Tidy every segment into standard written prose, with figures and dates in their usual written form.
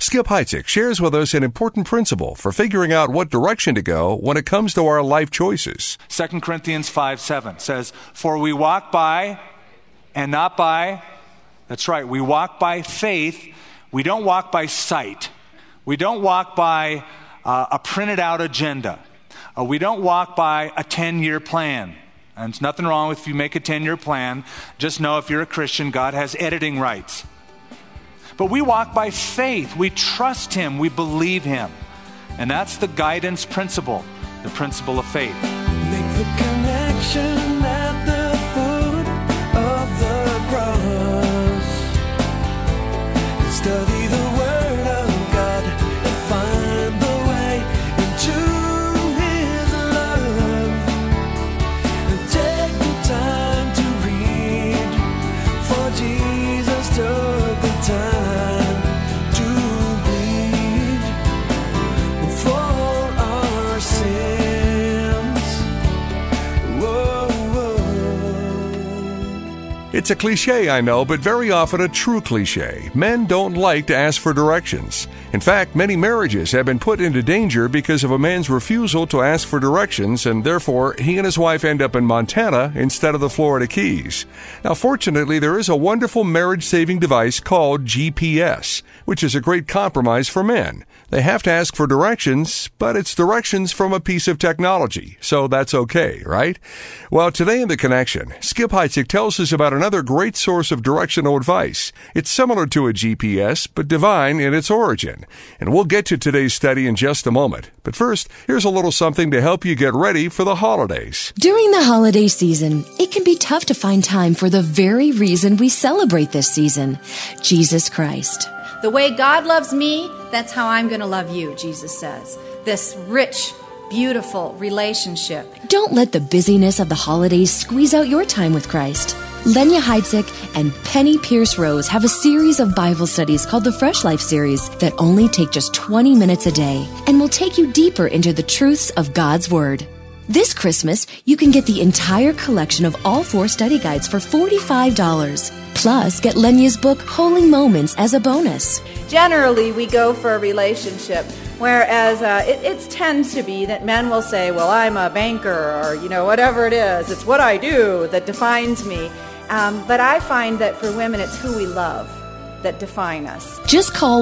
Skip Heitzig shares with us an important principle for figuring out what direction to go when it comes to our life choices. 2 Corinthians 5:7 says, "For we walk by and not by," that's right, we walk by faith. We don't walk by sight. We don't walk by a printed out agenda. We don't walk by a 10-year plan. And there's nothing wrong with if you make a 10-year plan. Just know if you're a Christian, God has editing rights. But we walk by faith. We trust Him. We believe Him. And that's the guidance principle, the principle of faith. Make the connection at the foot of the cross. Study the Word of God and find the way into His love. And take the time to read, for Jesus took the time. It's a cliche, I know, but very often a true cliche. Men don't like to ask for directions. In fact, many marriages have been put into danger because of a man's refusal to ask for directions, and therefore he and his wife end up in Montana instead of the Florida Keys. Now, fortunately, there is a wonderful marriage-saving device called GPS, which is a great compromise for men. They have to ask for directions, but it's directions from a piece of technology, so that's okay, right? Well, today in The Connection, Skip Heitzig tells us about another great source of directional advice. It's similar to a GPS, but divine in its origin. And we'll get to today's study in just a moment. But first, here's a little something to help you get ready for the holidays. During the holiday season, it can be tough to find time for the very reason we celebrate this season, Jesus Christ. The way God loves me, that's how I'm going to love you, Jesus says. This rich, beautiful relationship. Don't let the busyness of the holidays squeeze out your time with Christ. Lenya Heitzig and Penny Pierce Rose have a series of Bible studies called the Fresh Life Series that only take just 20 minutes a day and will take you deeper into the truths of God's Word. This Christmas, you can get the entire collection of all 4 study guides for $45. Plus, get Lenya's book, Holy Moments, as a bonus. Generally, we go for a relationship, whereas it tends to be that men will say, well, I'm a banker, or, whatever it is. It's what I do that defines me. But I find that for women, it's who we love that define us. Just call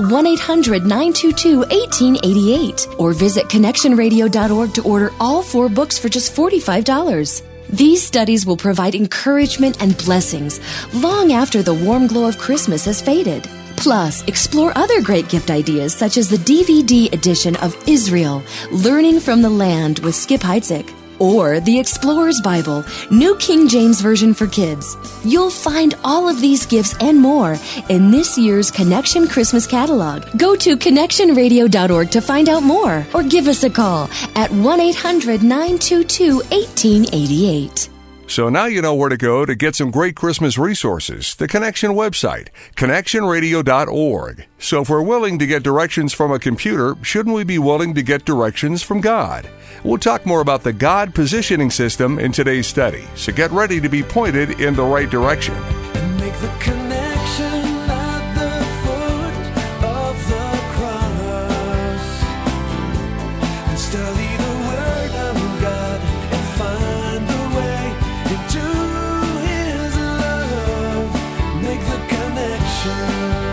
1-800-922-1888 or visit connectionradio.org to order all 4 books for just $45. These studies will provide encouragement and blessings long after the warm glow of Christmas has faded. Plus, explore other great gift ideas such as the DVD edition of Israel, Learning from the Land with Skip Heitzig, or the Explorer's Bible, New King James Version for Kids. You'll find all of these gifts and more in this year's Connection Christmas catalog. Go to connectionradio.org to find out more, or give us a call at 1-800-922-1888. So now you know where to go to get some great Christmas resources. The Connection website, connectionradio.org. So if we're willing to get directions from a computer, shouldn't we be willing to get directions from God? We'll talk more about the God positioning system in today's study. So get ready to be pointed in the right direction. Make the connection at the foot of the cross. And study the Word of God and find the way into His love. Make the connection.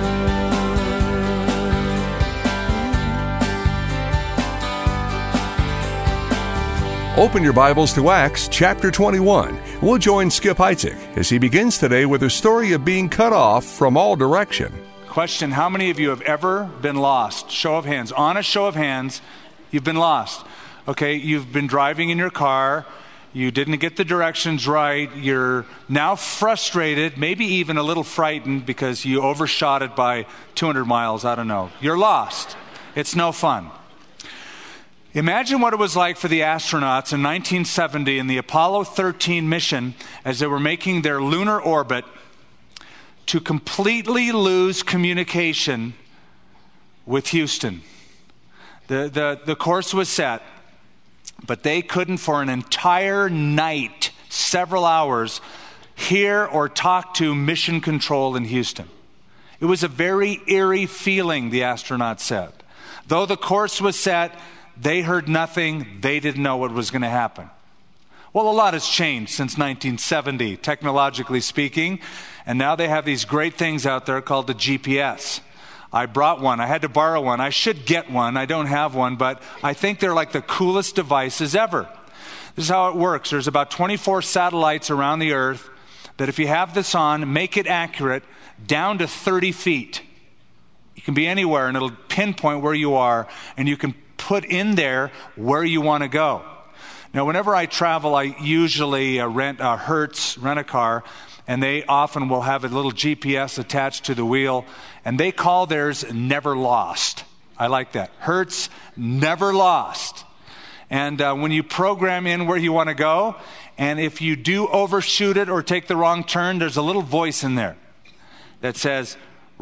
Open your Bibles to Acts chapter 21. We'll join Skip Heitzig as he begins today with a story of being cut off from all direction. Question, how many of you have ever been lost? Show of hands. On a show of hands, you've been lost. Okay, you've been driving in your car. You didn't get the directions right. You're now frustrated, maybe even a little frightened because you overshot it by 200 miles. I don't know. You're lost. It's no fun. Imagine what it was like for the astronauts in 1970 in the Apollo 13 mission as they were making their lunar orbit to completely lose communication with Houston. The course was set, but they couldn't for an entire night, several hours, hear or talk to Mission Control in Houston. It was a very eerie feeling, the astronauts said. Though the course was set, they heard nothing. They didn't know what was going to happen. Well, a lot has changed since 1970, technologically speaking, and now they have these great things out there called the GPS. I brought one. I had to borrow one. I should get one. I don't have one, but I think they're like the coolest devices ever. This is how it works. There's about 24 satellites around the Earth that if you have this on, make it accurate down to 30 feet. You can be anywhere, and it'll pinpoint where you are, and you can put in there where you want to go. Now, whenever I travel, I usually rent a Hertz rent-a-car, and they often will have a little GPS attached to the wheel, and they call theirs Never Lost. I like that. Hertz, Never Lost. And when you program in where you want to go, and if you do overshoot it or take the wrong turn, there's a little voice in there that says,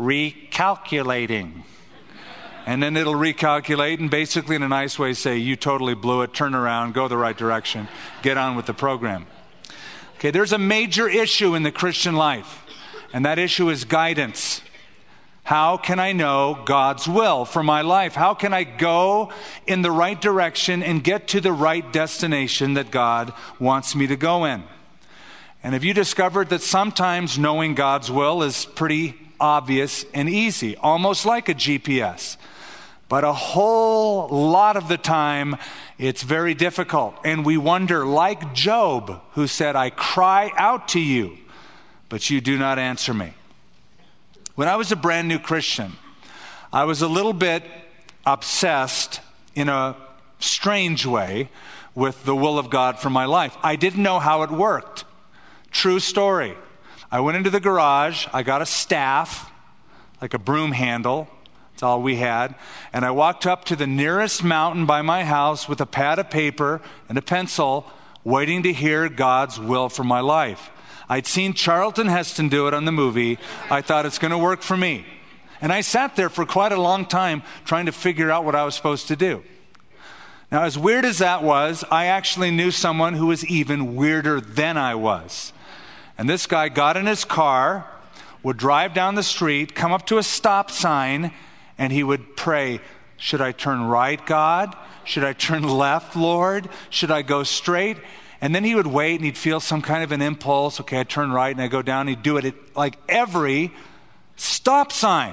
recalculating. And then it'll recalculate and basically in a nice way say, you totally blew it, turn around, go the right direction, get on with the program. Okay, there's a major issue in the Christian life, and that issue is guidance. How can I know God's will for my life? How can I go in the right direction and get to the right destination that God wants me to go in? And have you discovered that sometimes knowing God's will is pretty obvious and easy, almost like a GPS? But a whole lot of the time, it's very difficult. And we wonder, like Job, who said, I cry out to you, but you do not answer me. When I was a brand new Christian, I was a little bit obsessed in a strange way with the will of God for my life. I didn't know how it worked. True story. I went into the garage, I got a staff, like a broom handle. That's all we had. And I walked up to the nearest mountain by my house with a pad of paper and a pencil, waiting to hear God's will for my life. I'd seen Charlton Heston do it on the movie. I thought it's going to work for me. And I sat there for quite a long time trying to figure out what I was supposed to do. Now, as weird as that was, I actually knew someone who was even weirder than I was. And this guy got in his car, would drive down the street, come up to a stop sign, and he would pray, should I turn right, God? Should I turn left, Lord? Should I go straight? And then he would wait and he'd feel some kind of an impulse. Okay, I turn right and I go down. He'd do it at like every stop sign.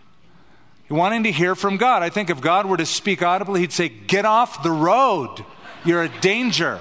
Wanting to hear from God. I think if God were to speak audibly, he'd say, get off the road. You're a danger.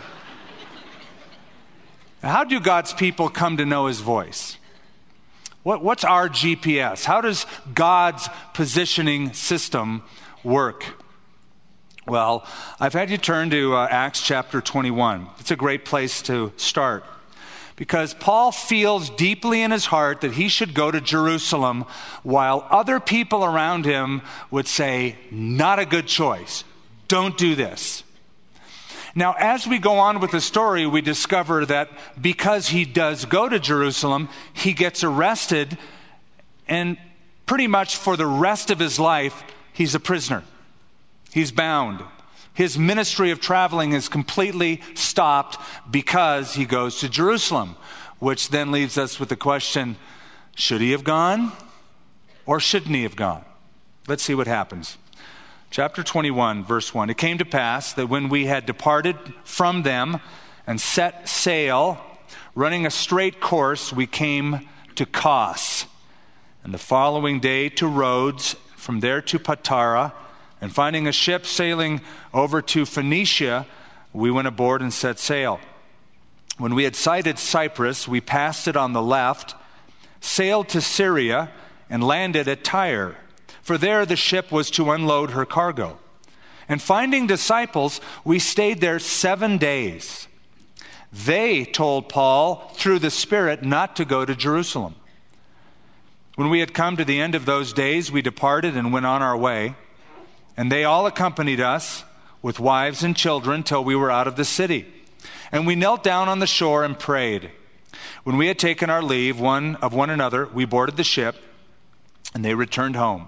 Now, how do God's people come to know his voice? What's our GPS? How does God's positioning system work? Well, I've had you turn to Acts chapter 21. It's a great place to start because Paul feels deeply in his heart that he should go to Jerusalem while other people around him would say, not a good choice. Don't do this. Now, as we go on with the story, we discover that because he does go to Jerusalem, he gets arrested, and pretty much for the rest of his life, he's a prisoner. He's bound. His ministry of traveling is completely stopped because he goes to Jerusalem, which then leaves us with the question, should he have gone or shouldn't he have gone? Let's see what happens. Chapter 21, verse 1. It came to pass that when we had departed from them and set sail, running a straight course, we came to Kos. And the following day to Rhodes, from there to Patara, and finding a ship sailing over to Phoenicia, we went aboard and set sail. When we had sighted Cyprus, we passed it on the left, sailed to Syria, and landed at Tyre. For there the ship was to unload her cargo. And finding disciples, we stayed there 7 days. They told Paul through the Spirit not to go to Jerusalem. When we had come to the end of those days, we departed and went on our way. And they all accompanied us with wives and children till we were out of the city. And we knelt down on the shore and prayed. When we had taken our leave one of one another, we boarded the ship, and they returned home.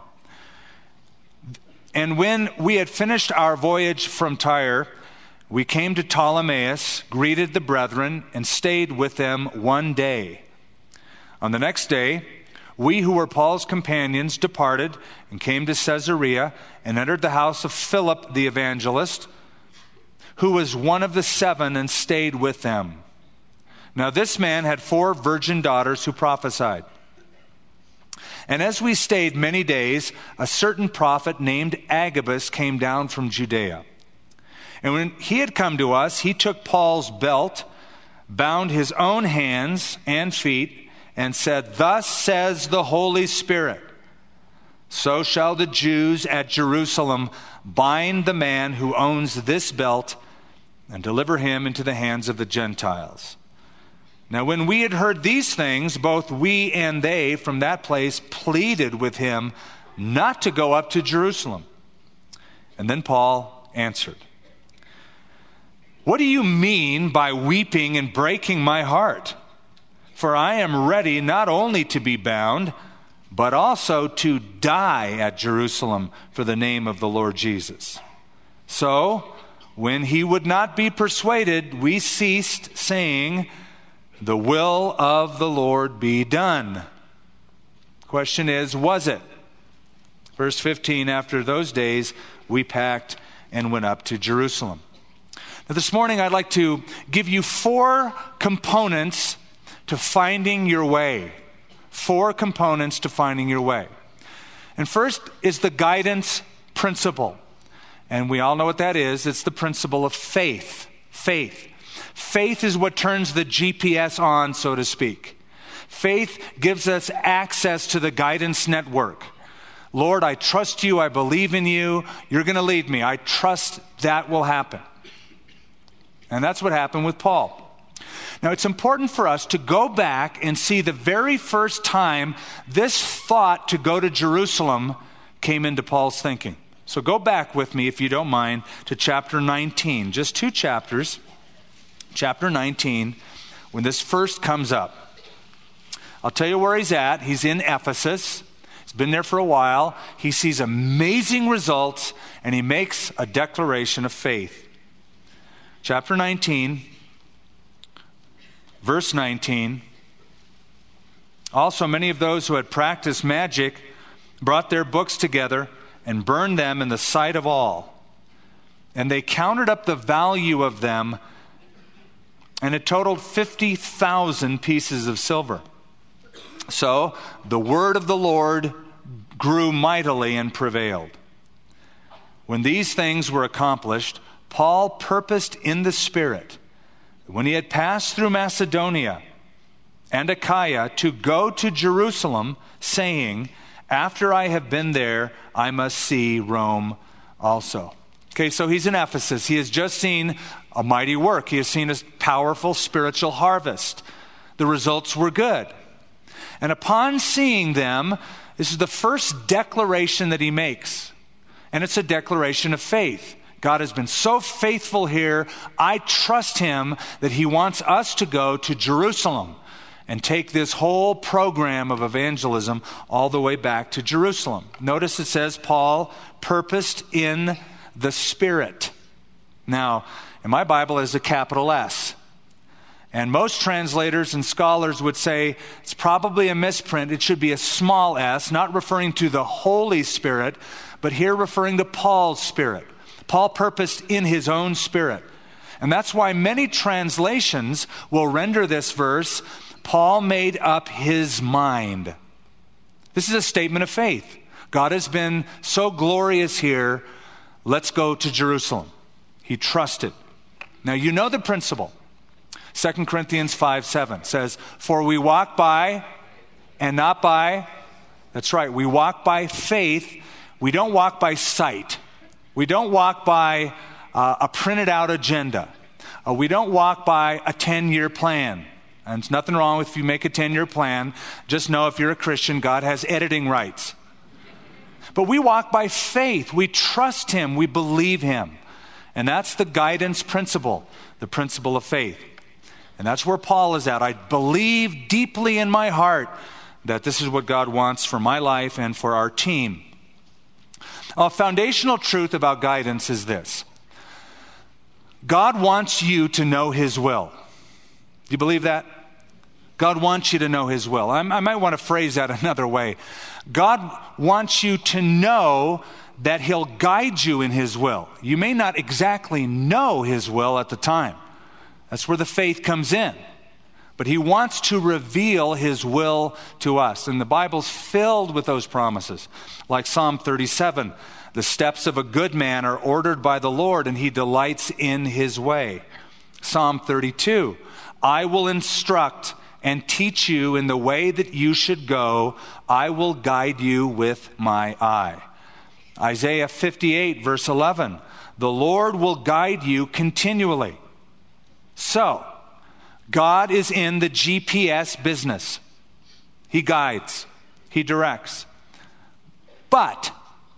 And when we had finished our voyage from Tyre, we came to Ptolemais, greeted the brethren, and stayed with them 1 day. On the next day, we who were Paul's companions departed and came to Caesarea and entered the house of Philip the evangelist, who was one of the 7, and stayed with them. Now this man had 4 virgin daughters who prophesied. And as we stayed many days, a certain prophet named Agabus came down from Judea. And when he had come to us, he took Paul's belt, bound his own hands and feet, and said, "Thus says the Holy Spirit, so shall the Jews at Jerusalem bind the man who owns this belt and deliver him into the hands of the Gentiles." Now when we had heard these things, both we and they from that place pleaded with him not to go up to Jerusalem. And then Paul answered, "What do you mean by weeping and breaking my heart? For I am ready not only to be bound, but also to die at Jerusalem for the name of the Lord Jesus." So, when he would not be persuaded, we ceased, saying, "The will of the Lord be done." Question is, was it? Verse 15, after those days, we packed and went up to Jerusalem. Now, this morning, I'd like to give you 4 components to finding your way. 4 components to finding your way. And first is the guidance principle. And we all know what that is. It's the principle of faith. Faith. Faith is what turns the GPS on, so to speak. Faith gives us access to the guidance network. Lord, I trust you. I believe in you. You're going to lead me. I trust that will happen. And that's what happened with Paul. Now, it's important for us to go back and see the very first time this thought to go to Jerusalem came into Paul's thinking. So go back with me, if you don't mind, to chapter 19. Just 2 chapters. Chapter 19, when this first comes up. I'll tell you where he's at. He's in Ephesus. He's been there for a while. He sees amazing results, and he makes a declaration of faith. Chapter 19, verse 19. Also, many of those who had practiced magic brought their books together and burned them in the sight of all. And they counted up the value of them, and it totaled 50,000 pieces of silver. So the word of the Lord grew mightily and prevailed. When these things were accomplished, Paul purposed in the Spirit, when he had passed through Macedonia and Achaia, to go to Jerusalem, saying, "After I have been there, I must see Rome also." Okay, so he's in Ephesus. He has just seen a mighty work. He has seen a powerful spiritual harvest. The results were good. And upon seeing them, this is the first declaration that he makes. And it's a declaration of faith. God has been so faithful here. I trust him that he wants us to go to Jerusalem and take this whole program of evangelism all the way back to Jerusalem. Notice it says Paul purposed in the Spirit. Now, in my Bible, it's a capital S. And most translators and scholars would say it's probably a misprint. It should be a small s, not referring to the Holy Spirit, but here referring to Paul's Spirit. Paul purposed in his own Spirit. And that's why many translations will render this verse, Paul made up his mind. This is a statement of faith. God has been so glorious here. Let's go to Jerusalem. He trusted. Now, you know the principle. 2 Corinthians 5:7 says, "For we walk by and not by," that's right, we walk by faith. We don't walk by sight. We don't walk by a printed out agenda. We don't walk by a 10-year plan. And there's nothing wrong if you make a 10-year plan. Just know if you're a Christian, God has editing rights. But we walk by faith. We trust him. We believe him. And that's the guidance principle, the principle of faith. And that's where Paul is at. I believe deeply in my heart that this is what God wants for my life and for our team. A foundational truth about guidance is this. God wants you to know his will. Do you believe that? God wants you to know his will. I might want to phrase that another way. God wants you to know that he'll guide you in his will. You may not exactly know his will at the time. That's where the faith comes in. But he wants to reveal his will to us. And the Bible's filled with those promises. Like Psalm 37, the steps of a good man are ordered by the Lord, and he delights in his way. Psalm 32, I will instruct and teach you in the way that you should go. I will guide you with my eye. Isaiah 58, verse 11, the Lord will guide you continually. So, God is in the GPS business. He guides. He directs. But,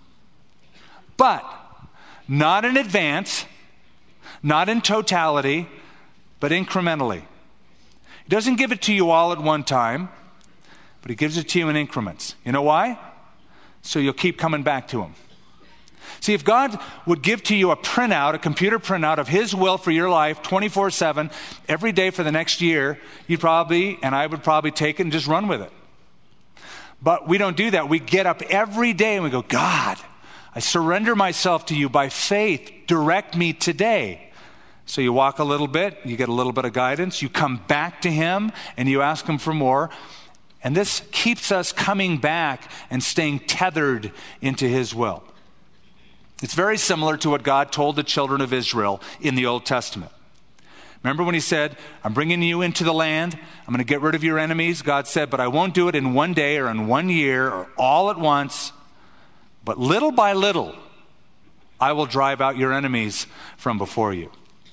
not in advance, not in totality, but incrementally. He doesn't give it to you all at one time, but he gives it to you in increments. You know why? So you'll keep coming back to him. See, if God would give to you a printout, a computer printout of his will for your life 24/7, every day for the next year, you'd probably, and I would probably take it and just run with it. But we don't do that. We get up every day and we go, God, I surrender myself to you by faith. Direct me today. So you walk a little bit, you get a little bit of guidance, you come back to him and you ask him for more. And this keeps us coming back and staying tethered into his will. It's very similar to what God told the children of Israel in the Old Testament. Remember when he said, I'm bringing you into the land, I'm going to get rid of your enemies? God said, but I won't do it in one day or in 1 year or all at once, but little by little, I will drive out your enemies from before you.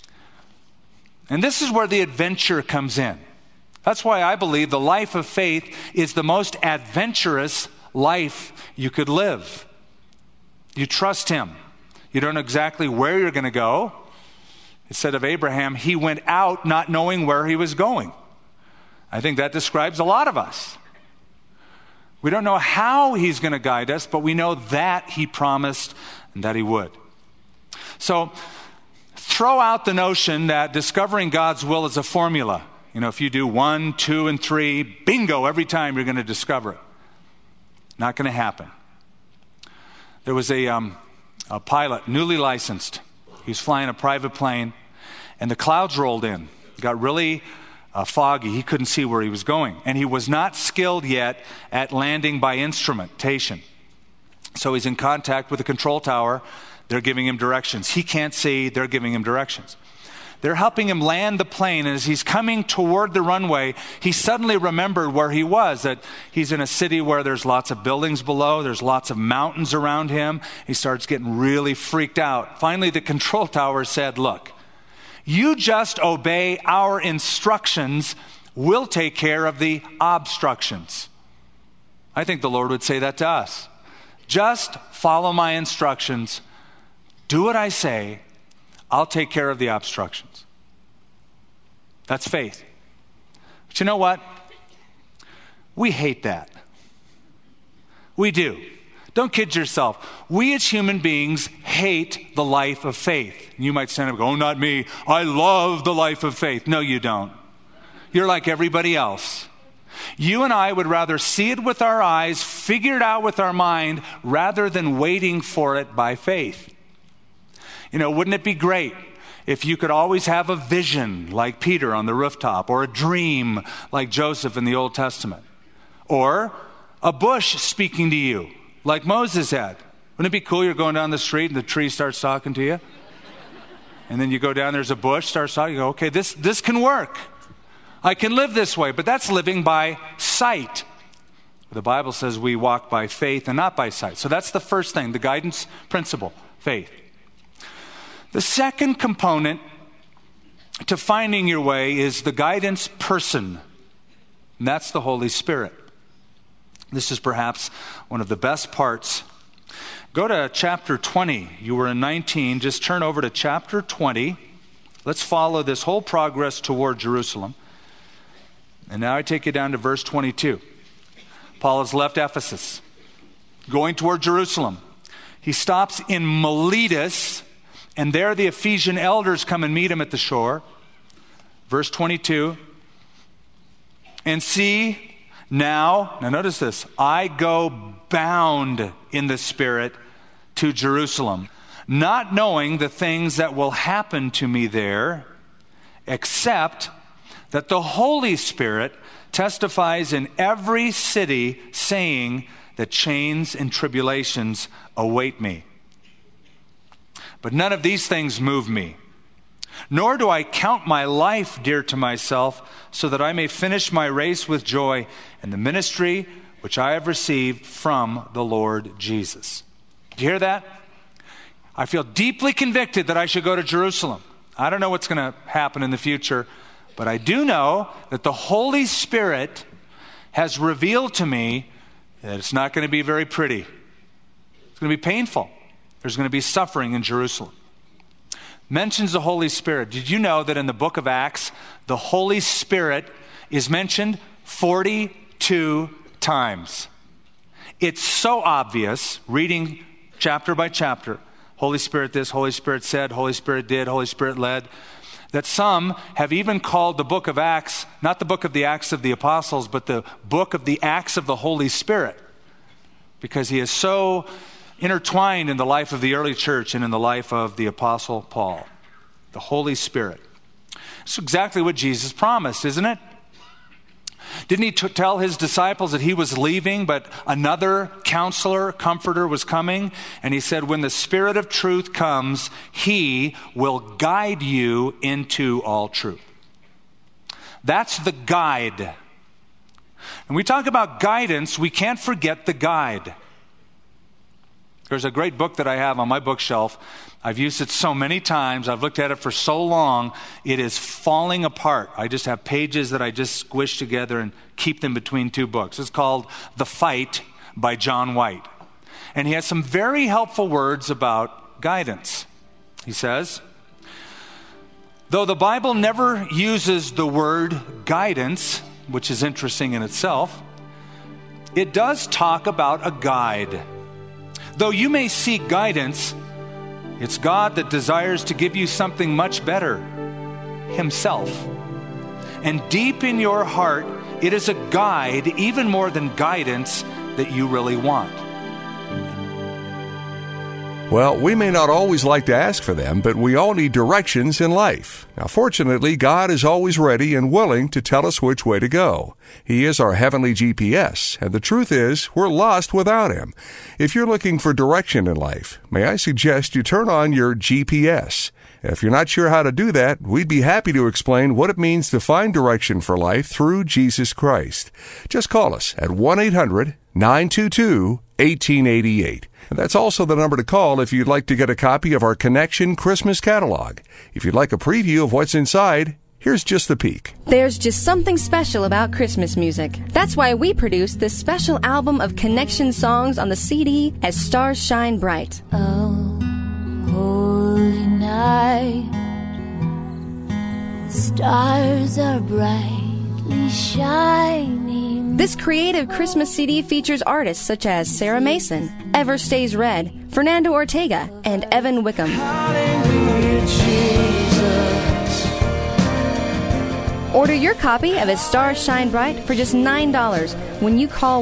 And this is where the adventure comes in. That's why I believe the life of faith is the most adventurous life you could live. You trust him. You don't know exactly where you're going to go. It said of Abraham, he went out not knowing where he was going. I think that describes a lot of us. We don't know how he's going to guide us, but we know that he promised and that he would. So throw out the notion that discovering God's will is a formula. You know, if you do 1, 2, and 3, bingo, every time you're going to discover it. Not going to happen. There was a pilot, newly licensed. He was flying a private plane, and the clouds rolled in. It got really foggy. He couldn't see where he was going. And he was not skilled yet at landing by instrumentation. So he's in contact with the control tower. They're giving him directions. He can't see. They're giving him directions. They're helping him land the plane, and as he's coming toward the runway, he suddenly remembered where he was, that he's in a city where there's lots of buildings below, there's lots of mountains around him. He starts getting really freaked out. Finally, the control tower said, look, you just obey our instructions, we'll take care of the obstructions. I think the Lord would say that to us. Just follow my instructions, do what I say, I'll take care of the obstructions. That's faith. But you know what? We hate that. We do. Don't kid yourself. We as human beings hate the life of faith. You might stand up and go, oh, not me. I love the life of faith. No, you don't. You're like everybody else. You and I would rather see it with our eyes, figure it out with our mind, rather than waiting for it by faith. You know, wouldn't it be great if you could always have a vision like Peter on the rooftop, or a dream like Joseph in the Old Testament, or a bush speaking to you like Moses had? Wouldn't it be cool? You're going down the street and the tree starts talking to you. And then you go down, there's a bush, starts talking, you go, okay, this can work. I can live this way, but that's living by sight. The Bible says we walk by faith and not by sight. So that's the first thing, the guidance principle, faith. The second component to finding your way is the guidance person, and that's the Holy Spirit. This is perhaps one of the best parts. Go to chapter 20. You were in 19. Just turn over to chapter 20. Let's follow this whole progress toward Jerusalem. And now I take you down to verse 22. Paul has left Ephesus, going toward Jerusalem. He stops in Miletus, and there the Ephesian elders come and meet him at the shore. Verse 22, And see, now notice this, I go bound in the Spirit to Jerusalem, not knowing the things that will happen to me there, except that the Holy Spirit testifies in every city, saying that chains and tribulations await me. But none of these things move me, nor do I count my life dear to myself, so that I may finish my race with joy and the ministry which I have received from the Lord Jesus. Do you hear that? I feel deeply convicted that I should go to Jerusalem. I don't know what's going to happen in the future, but I do know that the Holy Spirit has revealed to me that it's not going to be very pretty. It's going to be painful. There's going to be suffering in Jerusalem. Mentions the Holy Spirit. Did you know that in the book of Acts, the Holy Spirit is mentioned 42 times? It's so obvious, reading chapter by chapter. Holy Spirit this, Holy Spirit said, Holy Spirit did, Holy Spirit led, that some have even called the book of Acts, not the book of the Acts of the Apostles, but the book of the Acts of the Holy Spirit, because he is so intertwined in the life of the early church and in the life of the Apostle Paul. The Holy Spirit. It's exactly what Jesus promised, isn't it? Didn't he tell his disciples that he was leaving, but another counselor, comforter was coming? And he said, when the Spirit of truth comes, he will guide you into all truth. That's the guide. When we talk about guidance, we can't forget the guide. There's a great book that I have on my bookshelf. I've used it so many times. I've looked at it for so long. It is falling apart. I just have pages that I just squish together and keep them between two books. It's called The Fight by John White. And he has some very helpful words about guidance. He says, though the Bible never uses the word guidance, which is interesting in itself, it does talk about a guide. Though you may seek guidance, it's God that desires to give you something much better, himself. And deep in your heart, it is a guide, even more than guidance, that you really want. Well, we may not always like to ask for them, but we all need directions in life. Now, fortunately, God is always ready and willing to tell us which way to go. He is our heavenly GPS, and the truth is, we're lost without Him. If you're looking for direction in life, may I suggest you turn on your GPS. If you're not sure how to do that, we'd be happy to explain what it means to find direction for life through Jesus Christ. Just call us at 1-800-922-1888. And that's also the number to call if you'd like to get a copy of our Connection Christmas catalog. If you'd like a preview of what's inside, here's just the peek. There's just something special about Christmas music. That's why we produced this special album of Connection songs on the CD As Stars Shine Bright. Oh, holy night, the stars are brightly shining. This creative Christmas CD features artists such as Sarah Mason, Ever Stays Red, Fernando Ortega, and Evan Wickham. Hallelujah, Jesus. Order your copy of As Stars Shine Bright for just $9 when you call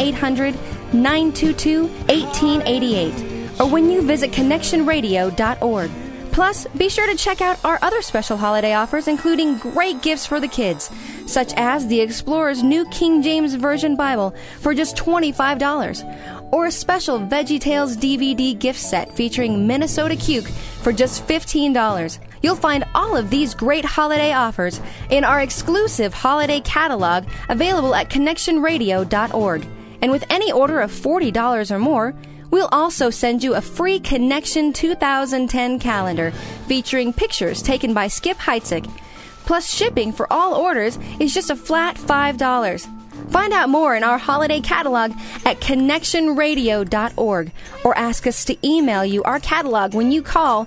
1-800-922-1888 or when you visit connectionradio.org. Plus, be sure to check out our other special holiday offers, including great gifts for the kids, such as the Explorer's New King James Version Bible for just $25, or a special VeggieTales DVD gift set featuring Minnesota Cuke for just $15. You'll find all of these great holiday offers in our exclusive holiday catalog available at connectionradio.org. And with any order of $40 or more, we'll also send you a free Connection 2010 calendar featuring pictures taken by Skip Heitzig. Plus, shipping for all orders is just a flat $5. Find out more in our holiday catalog at connectionradio.org or ask us to email you our catalog when you call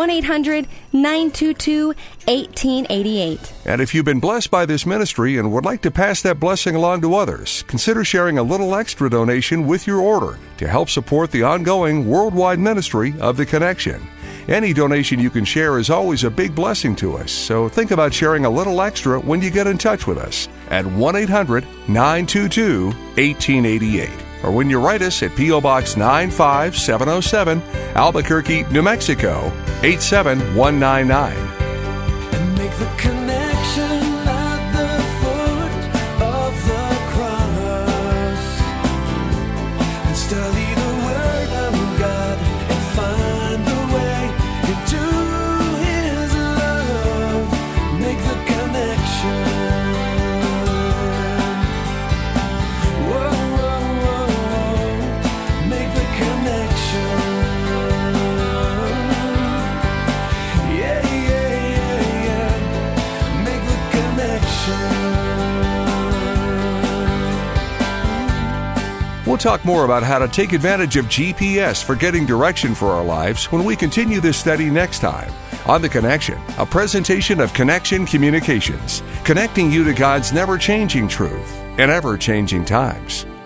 1-800-922-1888. And if you've been blessed by this ministry and would like to pass that blessing along to others, consider sharing a little extra donation with your order to help support the ongoing worldwide ministry of The Connection. Any donation you can share is always a big blessing to us, so think about sharing a little extra when you get in touch with us at 1-800-922-1888. Or when you write us at P.O. Box 95707, Albuquerque, New Mexico, 87199. And make the connection at the foot of the cross. And study the Word of God and find the way into His love. Make the connection. Whoa, whoa, whoa. Make the connection. Yeah, yeah, yeah, yeah. Make the connection. We'll talk more about how to take advantage of GPS for getting direction for our lives when we continue this study next time on The Connection, a presentation of Connection Communications, connecting you to God's never-changing truth in ever-changing times.